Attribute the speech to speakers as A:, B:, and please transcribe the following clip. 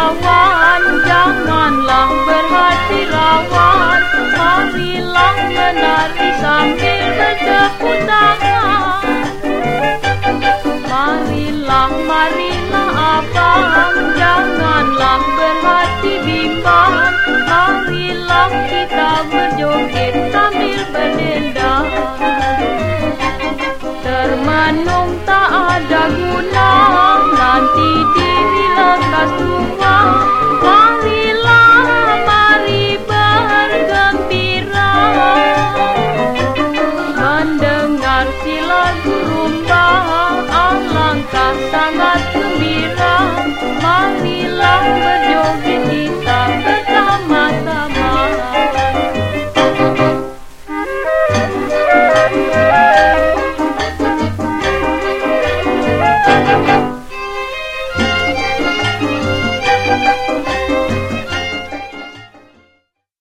A: kawan, janganlah berhati rawan. Marilah menari sambil bertepuk tangan. Marilah abang, janganlah berhati bimbang. Marilah kita berjoget